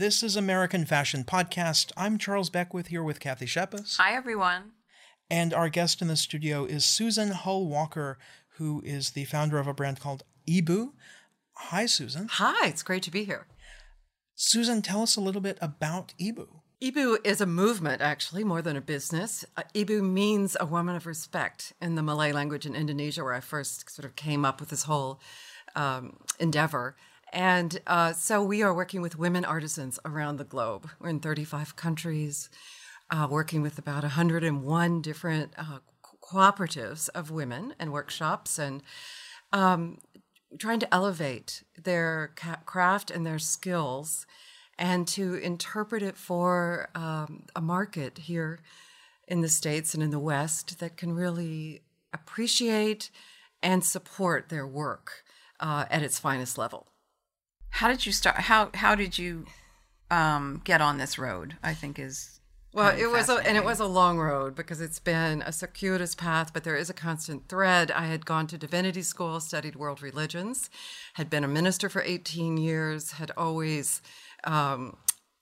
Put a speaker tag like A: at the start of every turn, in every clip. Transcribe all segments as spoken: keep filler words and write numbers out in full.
A: This is American Fashion Podcast. I'm Charles Beckwith here with Kathy Shepis.
B: Hi, everyone.
A: And our guest in the studio is Susan Hull Walker, who is the founder of a brand called Ibu. Hi, Susan.
C: Hi, it's great to be here.
A: Susan, tell us a little bit about Ibu.
C: Ibu is a movement, actually, more than a business. Uh, Ibu means a woman of respect in the Malay language in Indonesia, where I first sort of came up with this whole um, endeavor. And uh, so we are working with women artisans around the globe. We're in thirty-five countries, uh, working with about one hundred one different uh, cooperatives of women and workshops, and um, trying to elevate their ca- craft and their skills and to interpret it for um, a market here in the States and in the West that can really appreciate and support their work uh, at its finest level.
B: How did you start? How how did you um, get on this road? I think is
C: well, it was a, and it was a long road because it's been a circuitous path, but there is a constant thread. I had gone to divinity school, studied world religions, had been a minister for eighteen years, had always, um,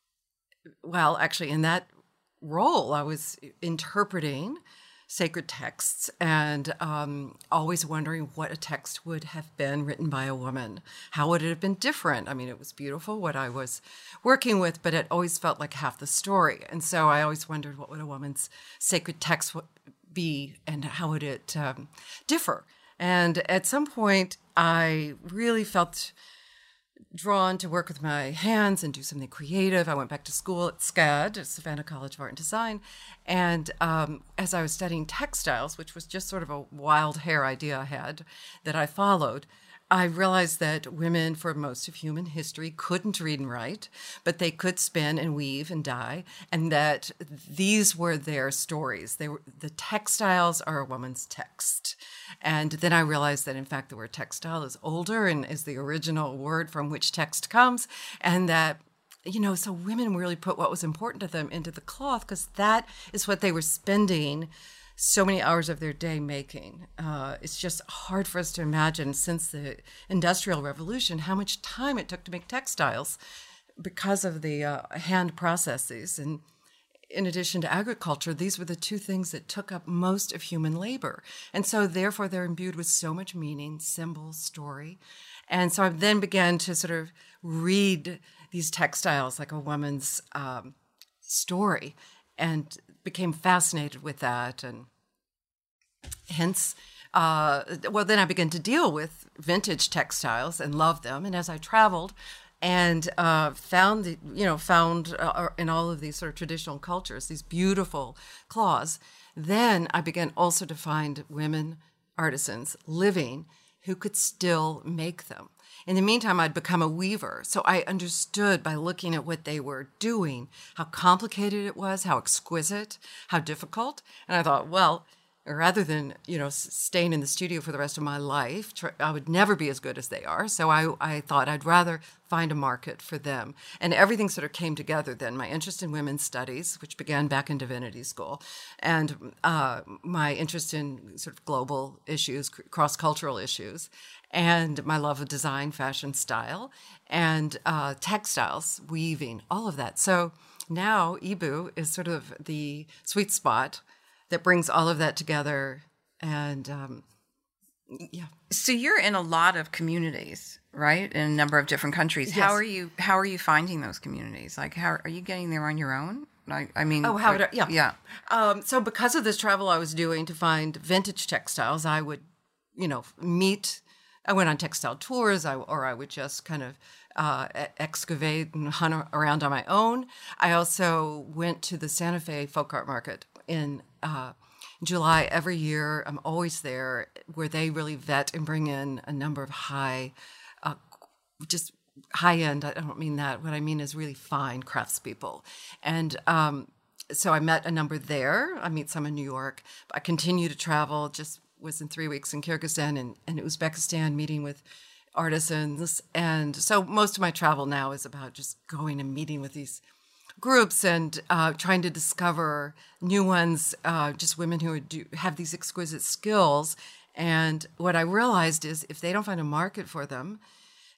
C: well, actually, in that role, I was interpreting sacred texts and um, always wondering what a text would have been written by a woman. How would it have been different? I mean, it was beautiful what I was working with, but it always felt like half the story. And so I always wondered what would a woman's sacred text be and how would it um, differ? And at some point, I really felt drawn to work with my hands and do something creative. I went back to school at SCAD, Savannah College of Art and Design. And um, as I was studying textiles, which was just sort of a wild hair idea I had that I followed, I realized that women for most of human history couldn't read and write, but they could spin and weave and dye, and that these were their stories. They were, the textiles are a woman's text. And then I realized that, in fact, the word textile is older and is the original word from which text comes, and that, you know, so women really put what was important to them into the cloth because that is what they were spending so many hours of their day making. Uh, it's just hard for us to imagine since the Industrial Revolution how much time it took to make textiles because of the uh, hand processes. And in addition to agriculture, these were the two things that took up most of human labor. And so therefore they're imbued with so much meaning, symbol, story. And so I then began to sort of read these textiles like a woman's um, story and became fascinated with that. And hence, uh, well, then I began to deal with vintage textiles and loved them. And as I traveled and uh, found, the, you know, found uh, in all of these sort of traditional cultures, these beautiful cloths, then I began also to find women artisans living who could still make them. In the meantime, I'd become a weaver, so I understood by looking at what they were doing, how complicated it was, how exquisite, how difficult. And I thought, well, rather than, you know, staying in the studio for the rest of my life, I would never be as good as they are. So I, I thought I'd rather find a market for them. And everything sort of came together then. My interest in women's studies, which began back in divinity school, and uh, my interest in sort of global issues, cross-cultural issues, and my love of design, fashion, style, and uh, textiles, weaving, all of that. So now Ibu is sort of the sweet spot that brings all of that together. And um, yeah.
B: So you're in a lot of communities, right? In a number of different countries.
C: Yes.
B: How are you? How are you finding those communities? Like, how are you getting there on your own? Like, I mean,
C: oh, how would I, yeah,
B: yeah.
C: Um, so because of this travel I was doing to find vintage textiles, I would, you know, meet. I went on textile tours, I, or I would just kind of uh, excavate and hunt around on my own. I also went to the Santa Fe Folk Art Market in uh, July every year. I'm always there, where they really vet and bring in a number of high, uh, just high-end, I don't mean that. What I mean is really fine craftspeople. And um, so I met a number there. I meet some in New York. I continue to travel, just was in three weeks in Kyrgyzstan and, and Uzbekistan, meeting with artisans. And so most of my travel now is about just going and meeting with these groups and uh, trying to discover new ones, uh, just women who do, have these exquisite skills. And what I realized is if they don't find a market for them,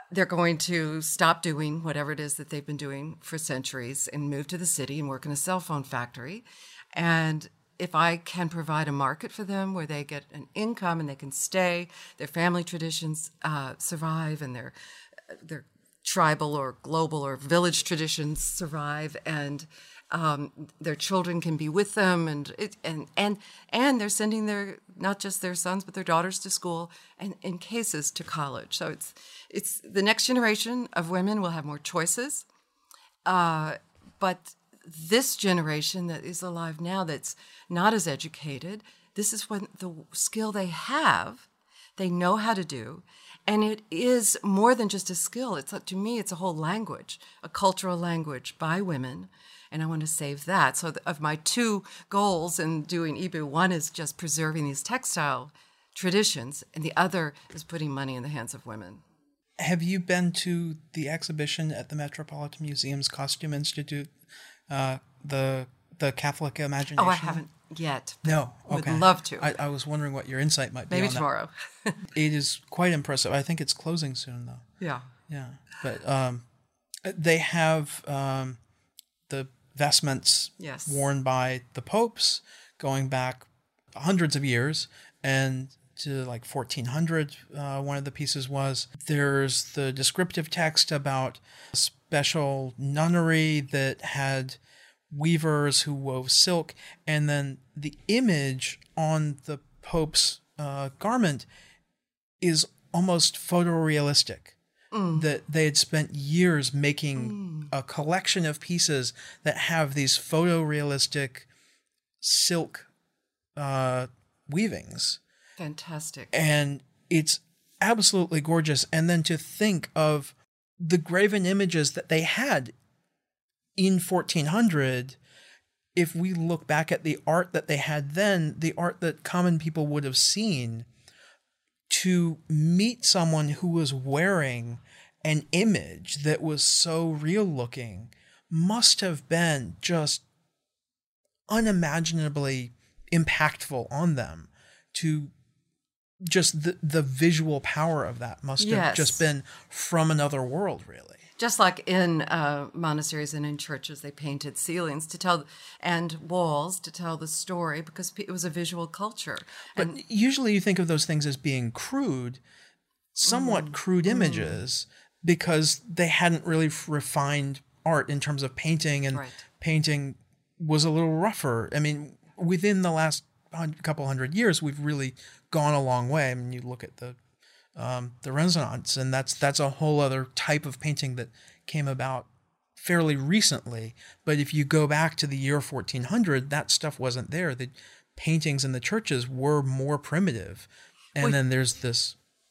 C: they're going to stop doing whatever it is that they've been doing for centuries and move to the city and work in a cell phone factory. And if I can provide a market for them where they get an income and they can stay, their family traditions uh, survive, and their their tribal or global or village traditions survive, and um, their children can be with them, and it, and and and they're sending their not just their sons but their daughters to school, and in cases to college. So it's it's the next generation of women will have more choices, uh, but this generation that is alive now that's not as educated, this is what the skill they have, they know how to do. And it is more than just a skill. It's to me, it's a whole language, a cultural language by women. And I want to save that. So of my two goals in doing Ibu, one is just preserving these textile traditions, and the other is putting money in the hands of women.
A: Have you been to the exhibition at the Metropolitan Museum's Costume Institute, uh, the the Catholic Imagination?
C: Oh, I haven't yet.
A: No, okay.
C: Would love to.
A: I, I was wondering what your insight might be.
C: Maybe
A: on
C: tomorrow.
A: That. It is quite impressive. I think it's closing soon, though.
C: Yeah.
A: Yeah, but um, they have um, the vestments
C: yes.
A: worn by the popes going back hundreds of years, and to like fourteen hundred, uh, one of the pieces was. There's the descriptive text about a special nunnery that had weavers who wove silk, and then the image on the Pope's uh, garment is almost photorealistic. Mm. That they had spent years making mm. a collection of pieces that have these photorealistic silk uh, weavings.
C: Fantastic.
A: And it's absolutely gorgeous. And then to think of the graven images that they had in fourteen hundred, if we look back at the art that they had then, the art that common people would have seen, to meet someone who was wearing an image that was so real looking must have been just unimaginably impactful on them. To just the, the visual power of that must
C: yes.
A: have just been from another world, really.
C: Just like in uh, monasteries and in churches, they painted ceilings to tell and walls to tell the story because it was a visual culture.
A: But
C: and,
A: usually you think of those things as being crude, somewhat mm, crude images, mm. because they hadn't really refined art in terms of painting, and
C: right.
A: painting was a little rougher. I mean, within the last couple hundred years, we've really gone a long way. I mean, you look at the Um, the Renaissance, and that's that's a whole other type of painting that came about fairly recently. But if you go back to the year fourteen hundred, that stuff wasn't there. The paintings in the churches were more primitive. And Wait. then there's this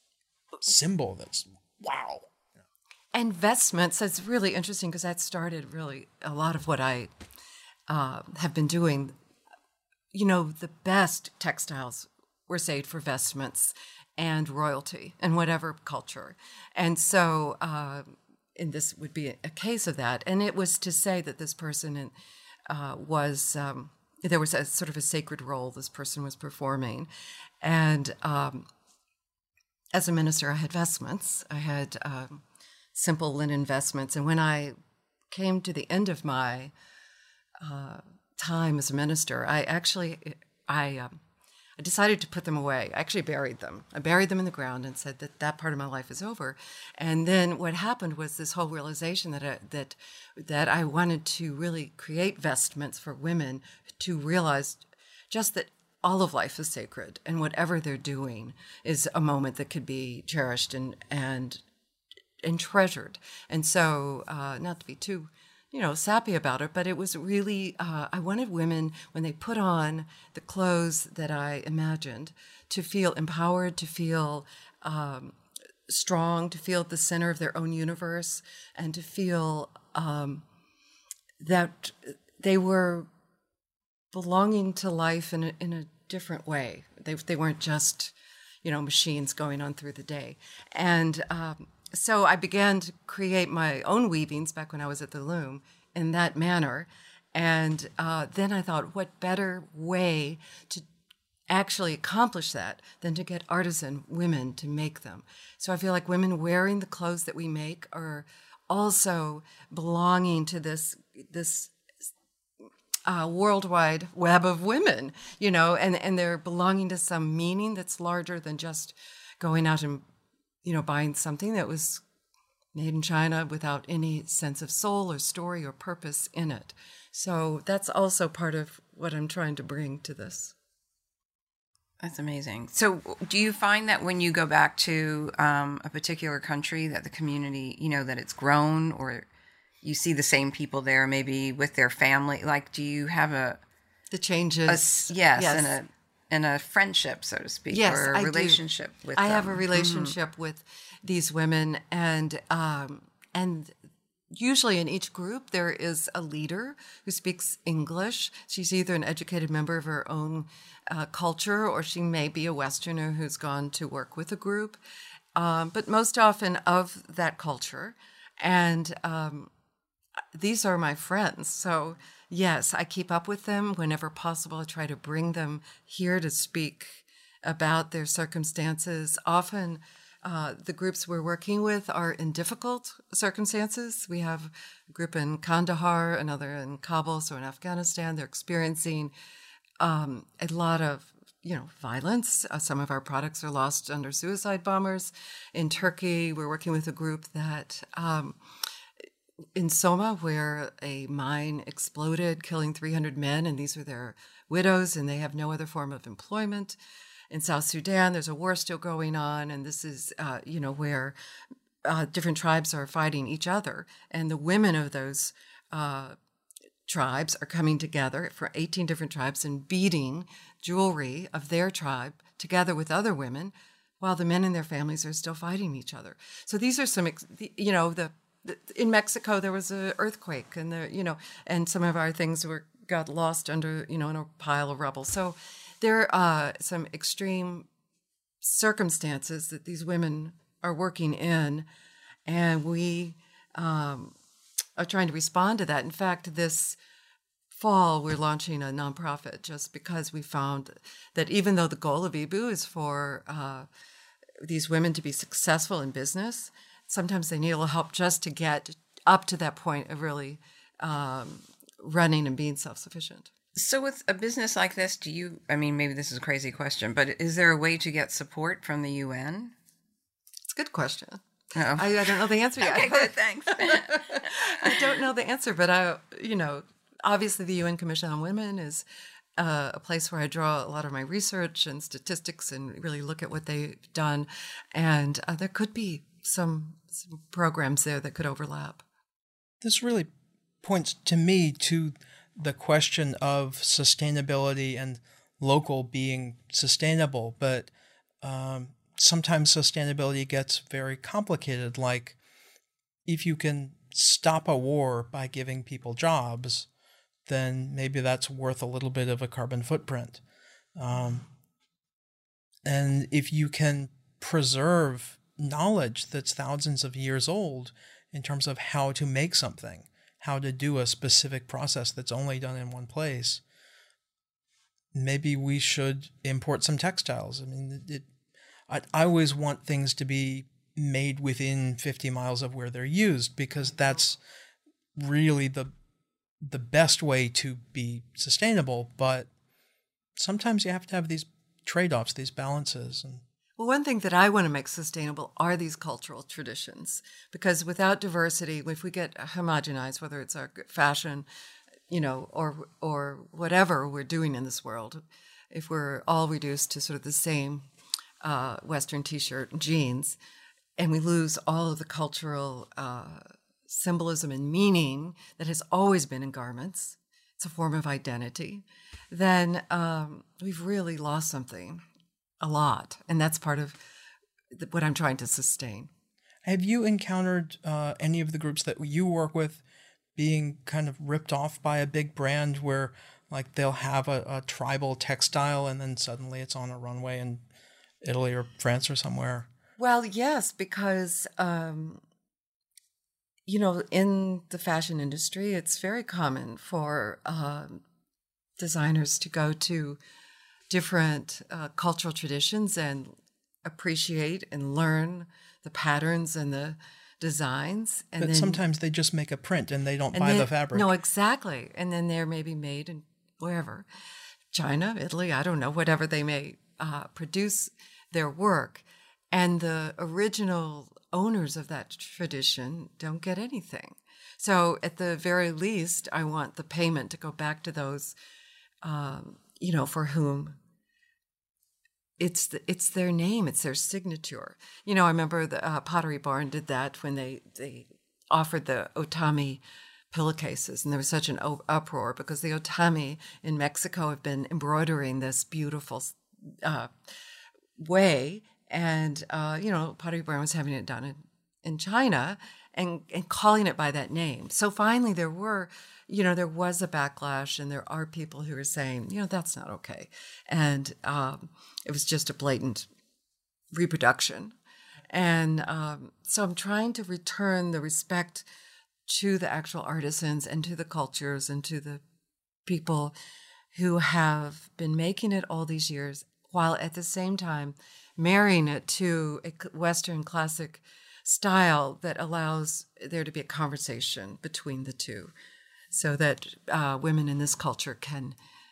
A: symbol that's, wow.
C: And vestments, that's really interesting because that started really a lot of what I uh, have been doing. You know, the best textiles were saved for vestments and royalty and whatever culture. And so, uh, and this would be a case of that. And it was to say that this person uh, was, um, there was a sort of a sacred role this person was performing. And um, as a minister, I had vestments. I had um, simple linen vestments. And when I came to the end of my uh, time as a minister, I actually, I... Um, I decided to put them away. I actually buried them. I buried them in the ground and said that that part of my life is over. And then what happened was this whole realization that I, that that I wanted to really create vestments for women to realize just that all of life is sacred, and whatever they're doing is a moment that could be cherished and and and treasured. And so, uh, not to be too, you know, sappy about it, but it was really, uh, I wanted women, when they put on the clothes that I imagined, to feel empowered, to feel um, strong, to feel at the center of their own universe, and to feel um, that they were belonging to life in a, in a different way. They, they weren't just, you know, machines going on through the day. And um, so I began to create my own weavings back when I was at the Loom in that manner. And uh, then I thought, what better way to actually accomplish that than to get artisan women to make them. So I feel like women wearing the clothes that we make are also belonging to this this uh, worldwide web of women, you know, and, and they're belonging to some meaning that's larger than just going out and, you know, buying something that was made in China without any sense of soul or story or purpose in it. So that's also part of what I'm trying to bring to this.
B: That's amazing. So do you find that when you go back to um, a particular country that the community, you know, that it's grown, or you see the same people there maybe with their family? Like, do you have a...
C: The changes.
B: A, yes, yes. And, a, and a friendship, so to speak,
C: yes,
B: or a
C: I
B: relationship
C: do.
B: with
C: I
B: them.
C: have a relationship mm-hmm. with these women, and um, and usually in each group there is a leader who speaks English. She's either an educated member of her own uh, culture, or she may be a Westerner who's gone to work with a group, um, but most often of that culture. And um, these are my friends. So yes, I keep up with them whenever possible. I try to bring them here to speak about their circumstances. Often Uh, the groups we're working with are in difficult circumstances. We have a group in Kandahar, another in Kabul, so in Afghanistan. They're experiencing um, a lot of, you know, violence. Uh, some of our products are lost under suicide bombers. In Turkey, we're working with a group that um, in Soma, where a mine exploded, killing three hundred men, and these are their widows, and they have no other form of employment. In South Sudan, there's a war still going on, and this is, uh, you know, where uh, different tribes are fighting each other. And the women of those uh, tribes are coming together for eighteen different tribes and beating jewelry of their tribe together with other women, while the men and their families are still fighting each other. So these are some, you know, the, the in Mexico there was an earthquake, and the, you know, and some of our things were got lost under, you know, in a pile of rubble. So there are some extreme circumstances that these women are working in, and we um, are trying to respond to that. In fact, this fall, we're launching a nonprofit just because we found that even though the goal of I B U is for uh, these women to be successful in business, sometimes they need a little help just to get up to that point of really um, running and being self-sufficient.
B: So with a business like this, do you, I mean, maybe this is a crazy question, but is there a way to get support from the U N?
C: It's a good question.
B: Oh.
C: I, I don't know the answer yet.
B: Okay, good, thanks.
C: I don't know the answer, but I, you know, obviously the U N Commission on Women is uh, a place where I draw a lot of my research and statistics and really look at what they've done. And uh, there could be some, some programs there that could overlap.
A: This really points to me to the question of sustainability and local being sustainable, but um, sometimes sustainability gets very complicated. Like, if you can stop a war by giving people jobs, then maybe that's worth a little bit of a carbon footprint. Um, and if you can preserve knowledge that's thousands of years old in terms of how to make something, how to do a specific process that's only done in one place, maybe we should import some textiles. I mean, it, I, I always want things to be made within fifty miles of where they're used, because that's really the the best way to be sustainable. But sometimes you have to have these trade-offs, these balances. And
C: well, one thing that I want to make sustainable are these cultural traditions, because without diversity, if we get homogenized, whether it's our fashion, you know, or or whatever we're doing in this world, if we're all reduced to sort of the same uh, Western T-shirt and jeans, and we lose all of the cultural uh, symbolism and meaning that has always been in garments, it's a form of identity, then um, we've really lost something. A lot, and that's part of what I'm trying to sustain.
A: Have you encountered uh, any of the groups that you work with being kind of ripped off by a big brand, where like they'll have a, a tribal textile and then suddenly it's on a runway in Italy or France or somewhere?
C: Well, yes, because um, you know, in the fashion industry, it's very common for uh, designers to go to different uh, cultural traditions and appreciate and learn the patterns and the designs. And
A: But
C: then,
A: sometimes they just make a print and they don't
C: and
A: buy
C: then-
A: the fabric.
C: No, exactly. And then they're maybe made in wherever, China, Italy, I don't know, whatever they may uh, produce their work. And the original owners of that tradition don't get anything. So at the very least, I want the payment to go back to those, um, you know, for whom it's the, it's their name, it's their signature. You know, I remember the uh, Pottery Barn did that when they, they offered the Otami pillowcases, and there was such an o- uproar because the Otami in Mexico have been embroidering this beautiful uh, way, and uh, you know, Pottery Barn was having it done in, in China and, and calling it by that name. So finally, there were, you know, there was a backlash, and there are people who are saying, you know, that's not okay, and um, it was just a blatant reproduction. And um, so I'm trying to return the respect to the actual artisans and to the cultures and to the people who have been making it all these years, while at the same time marrying it to a Western classic style that allows there to be a conversation between the two, so that uh, women in this culture can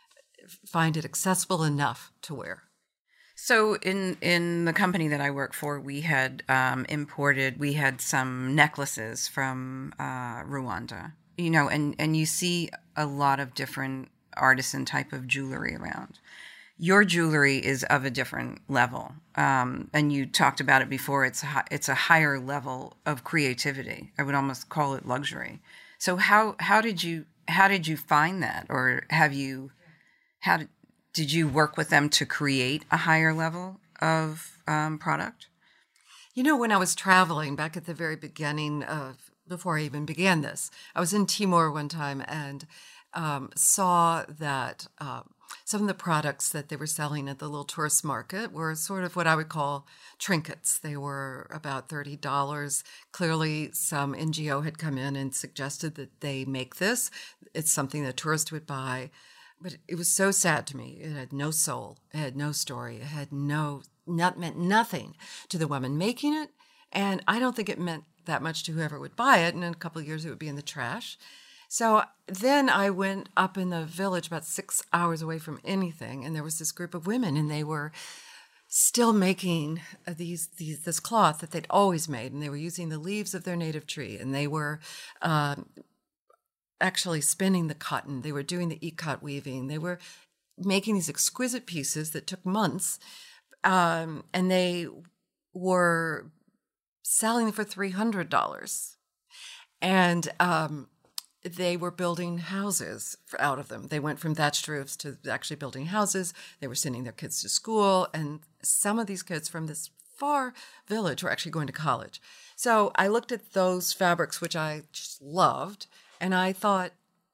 C: find it accessible enough to wear.
B: So in, in the company that I work for, we had um, imported, we had some necklaces from uh, Rwanda, you know, and, and you see a lot of different artisan type of jewelry around. Your jewelry is of a different level. Um, and you talked about it before. It's a, it's a higher level of creativity. I would almost call it luxury. So how, how did you, how did you find that? Or have you, how did, Did you work with them to create a higher level of um, product?
C: You know, when I was traveling back at the very beginning of, before I even began this, I was in Timor one time and um, saw that um, some of the products that they were selling at the little tourist market were sort of what I would call trinkets. They were about thirty dollars. Clearly, some N G O had come in and suggested that they make this. It's something that tourists would buy. But it was so sad to me. It had no soul. It had no story. It had no, not meant nothing to the woman making it. And I don't think it meant that much to whoever would buy it. And in a couple of years, it would be in the trash. So then I went up in the village about six hours away from anything. And there was this group of women, and they were still making these, these this cloth that they'd always made. And they were using the leaves of their native tree. And they were uh, actually spinning the cotton. They were doing the ikat weaving. They were making these exquisite pieces that took months. Um, and they were selling for three hundred dollars. And um, they were building houses for, out of them. They went from thatched roofs to actually building houses. They were sending their kids to school. And some of these kids from this far village were actually going to college. So I looked at those fabrics, which I just loved, and I thought,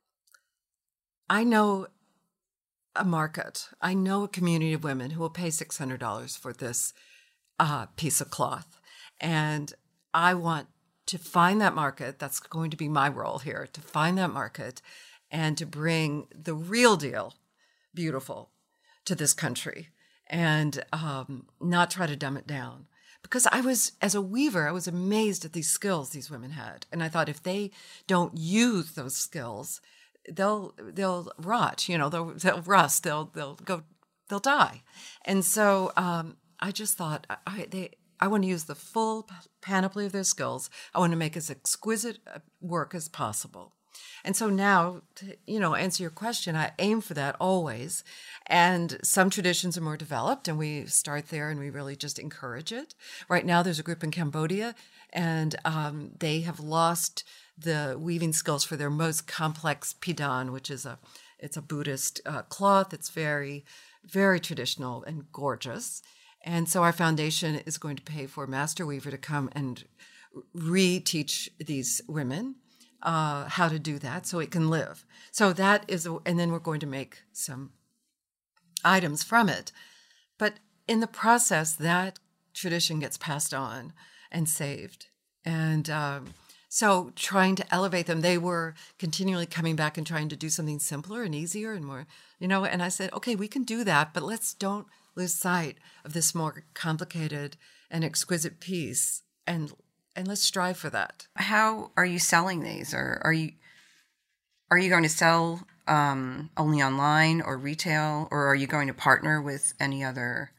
C: I know a market. I know a community of women who will pay six hundred dollars for this uh, piece of cloth. And I want to find that market. That's going to be my role here, to find that market and to bring the real deal, beautiful, to this country, and um, not try to dumb it down. Because I was, as a weaver, I was amazed at these skills these women had. And I thought, if they don't use those skills, they'll they'll rot, you know, they'll, they'll rust, they'll they'll go, they'll die. And so um, I just thought, I they I want to use the full panoply of their skills. I want to make as exquisite work as possible. And so now, to, you know, answer your question, I aim for that always. And some traditions are more developed, and we start there and we really just encourage it. Right now, there's a group in Cambodia, and um, they have lost the weaving skills for their most complex pidan, which is a it's a Buddhist uh, cloth. It's very, very traditional and gorgeous. And so our foundation is going to pay for a master weaver to come and re-teach these women uh, how to do that so it can live. So that is, a, and then we're going to make some items from it. But in the process, that tradition gets passed on and saved. And um, So trying to elevate them, they were continually coming back and trying to do something simpler and easier and more, you know, and I said, okay, we can do that, but let's don't lose sight of this more complicated and exquisite piece, and and let's strive for that.
B: How are you selling these, or are you are you going to sell um, only online or retail, or are you going to partner with any other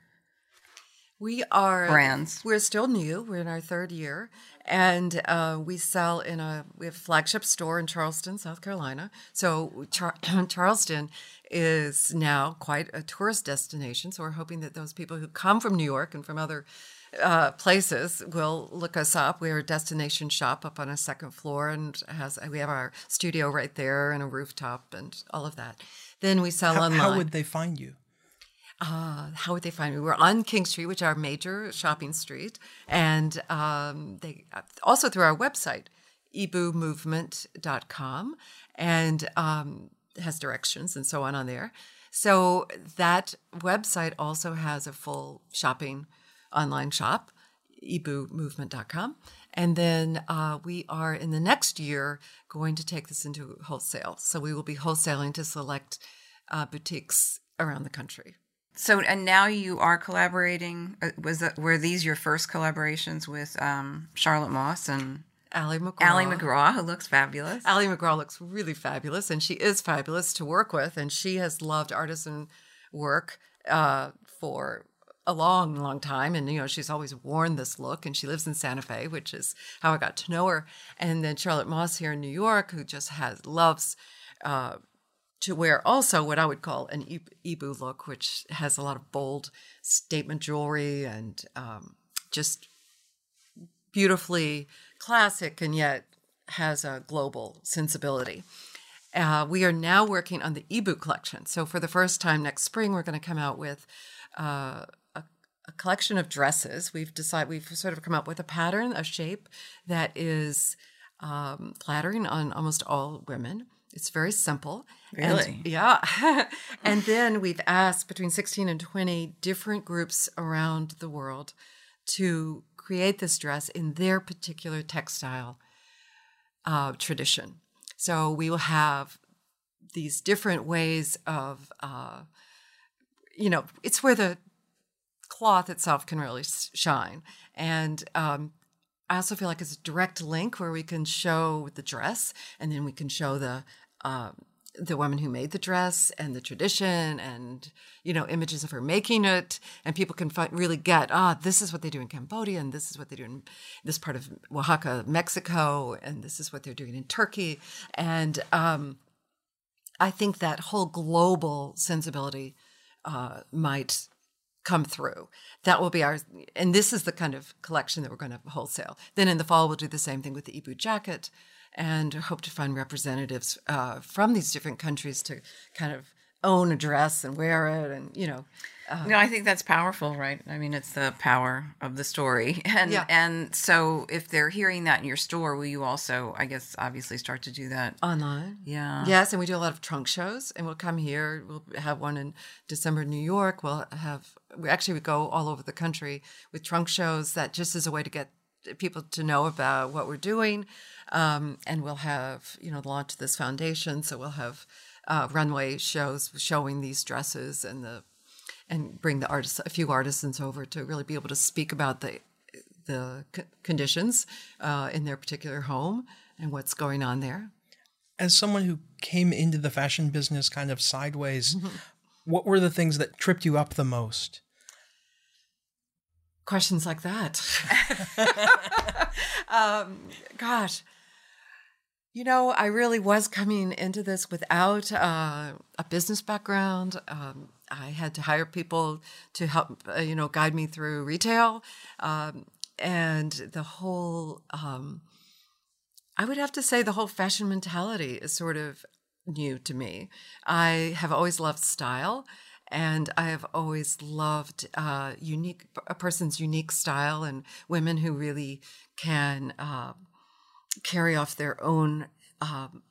C: We are
B: brands?
C: We're still new. We're in our third year, and uh, we sell in a we have a flagship store in Charleston, South Carolina. So Char- Charleston is now quite a tourist destination. So we're hoping that those people who come from New York and from other uh, places will look us up. We're a destination shop up on a second floor, and has we have our studio right there and a rooftop and all of that. Then we sell
A: How,
C: online.
A: how would they find you?
C: Uh, how would they find me? We're on King Street, which is our major shopping street, and um, they also through our website, e b u movement dot com, and um, has directions and so on on there. So that website also has a full shopping online shop, e b u movement dot com, and then uh, we are in the next year going to take this into wholesale. So we will be wholesaling to select uh, boutiques around the country.
B: So, and now you are collaborating. uh, Was that, were these your first collaborations with um, Charlotte Moss and
C: Allie McGraw.
B: Allie McGraw, who looks fabulous?
C: Allie McGraw looks really fabulous, and she is fabulous to work with, and she has loved artisan work uh, for a long, long time. And, you know, she's always worn this look, and she lives in Santa Fe, which is how I got to know her. And then Charlotte Moss here in New York, who just has loves uh, to wear also what I would call an e- E B U look, which has a lot of bold statement jewelry and um, just beautifully classic, and yet has a global sensibility. Uh, we are now working on the E B U collection. So for the first time next spring, we're going to come out with uh, a, a collection of dresses. We've decided, we've sort of come up with a pattern, a shape that is um, flattering on almost all women. It's very simple.
B: Really?
C: And, yeah. And then we've asked between sixteen and twenty different groups around the world to create this dress in their particular textile uh, tradition. So we will have these different ways of, uh, you know, it's where the cloth itself can really shine. And um, I also feel like it's a direct link where we can show the dress, and then we can show the um, the woman who made the dress and the tradition, and, you know, images of her making it, and people can fi- really get, ah, this is what they do in Cambodia, and this is what they do in this part of Oaxaca, Mexico, and this is what they're doing in Turkey. And um, I think that whole global sensibility uh, might come through. That will be our, and this is the kind of collection that we're going to wholesale. Then in the fall, we'll do the same thing with the E B U jacket, and hope to find representatives uh, from these different countries to kind of own a dress and wear it, and, you know. Uh,
B: No, I think that's powerful, right? I mean, it's the power of the story. And
C: Yeah.
B: and so if they're hearing that in your store, will you also, I guess, obviously start to do that?
C: Online.
B: Yeah.
C: Yes, and we do a lot of trunk shows, and we'll come here. We'll have one in December in New York. We'll have, we actually we go all over the country with trunk shows, that just as a way to get people to know about what we're doing. Um, and we'll have, you know, the launch of this foundation. So we'll have uh, runway shows showing these dresses, and the and bring the artists, a few artisans over to really be able to speak about the the c- conditions uh, in their particular home and what's going on there.
A: As someone who came into the fashion business kind of sideways, what were the things that tripped you up the most?
C: Questions like that. um, gosh, you know, I really was coming into this without uh, a business background. Um, I had to hire people to help, uh, you know, guide me through retail. Um, and the whole, um, I would have to say the whole fashion mentality is sort of new to me. I have always loved style, and I have always loved uh, unique, a person's unique style, and women who really can uh, carry off their own um,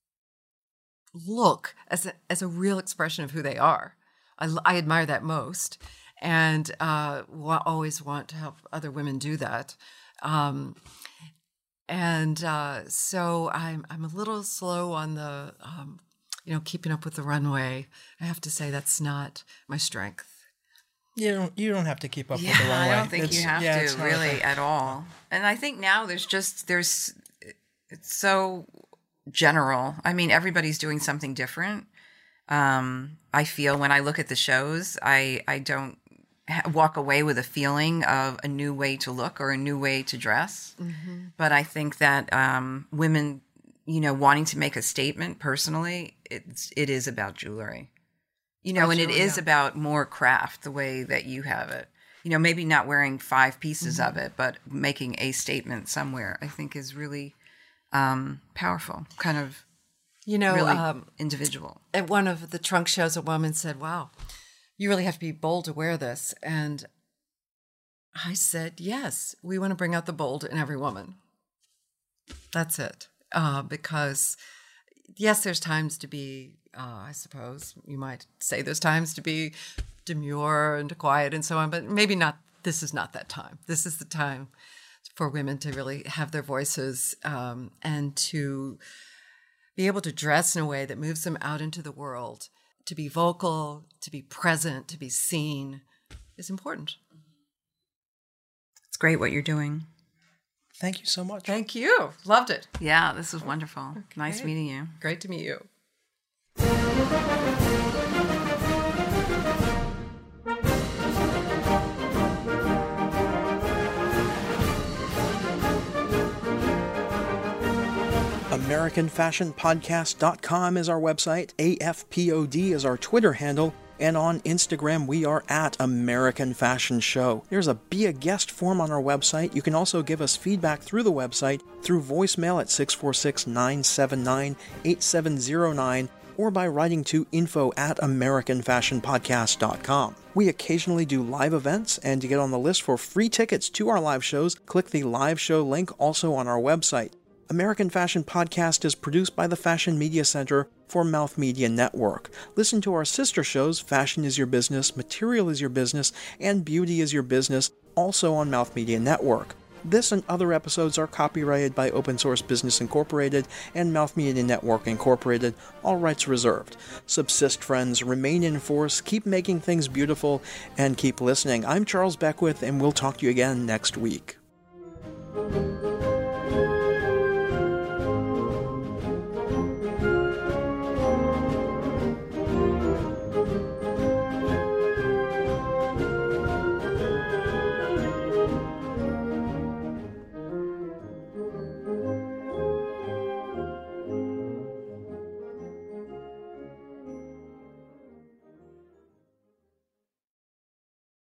C: look as a, as a real expression of who they are. I, I admire that most, and uh, wa- always want to help other women do that. Um, And uh, so I'm I'm a little slow on the, um, you know, keeping up with the runway. I have to say that's not my strength.
A: You don't you don't have to keep up
B: Yeah,
A: with the runway.
B: I don't think
A: It's-
B: you have
A: yeah, it's
B: to
A: not a
B: really
A: thing.
B: at all. And I think now there's just there's it's so general. I mean, everybody's doing something different. Um, I feel when I look at the shows, I I don't ha- walk away with a feeling of a new way to look or a new way to dress.
C: Mm-hmm.
B: But I think that um, women, you know, wanting to make a statement personally, it's it is about jewelry. You know,
C: Oh,
B: and it
C: jewelry,
B: is
C: yeah.
B: about more craft, the way that you have it. You know, maybe not wearing five pieces
C: Mm-hmm.
B: of it, but making a statement somewhere, I think is really um, powerful, kind of
C: You know,
B: really
C: um,
B: individual.
C: at one of the trunk shows, a woman said, "Wow, you really have to be bold to wear this." And I said, "Yes, we want to bring out the bold in every woman. That's it." Uh, because yes, there's times to be, uh, I suppose you might say there's times to be demure and quiet and so on, but maybe not. This is not that time. This is the time for women to really have their voices um, and to be able to dress in a way that moves them out into the world. To be vocal, to be present, to be seen is important.
B: It's great what you're doing.
A: Thank you so much.
C: Thank you. Loved it.
B: Yeah, this was wonderful. Nice
C: Okay.
B: meeting you.
C: Great to meet you.
A: American Fashion Podcast dot com is our website, A F P O D is our Twitter handle, and on Instagram we are at American Fashion Show. There's a Be a Guest form on our website. You can also give us feedback through the website through voicemail at six four six, nine seven nine, eight seven zero nine or by writing to info at American Fashion Podcast dot com. We occasionally do live events, and to get on the list for free tickets to our live shows, click the live show link also on our website. American Fashion Podcast is produced by the Fashion Media Center for Mouth Media Network. Listen to our sister shows, Fashion is Your Business, Material is Your Business, and Beauty is Your Business, also on Mouth Media Network. This and other episodes are copyrighted by Open Source Business Incorporated and Mouth Media Network Incorporated, all rights reserved. Subsist, friends, remain in force, keep making things beautiful, and keep listening. I'm Charles Beckwith, and we'll talk to you again next week.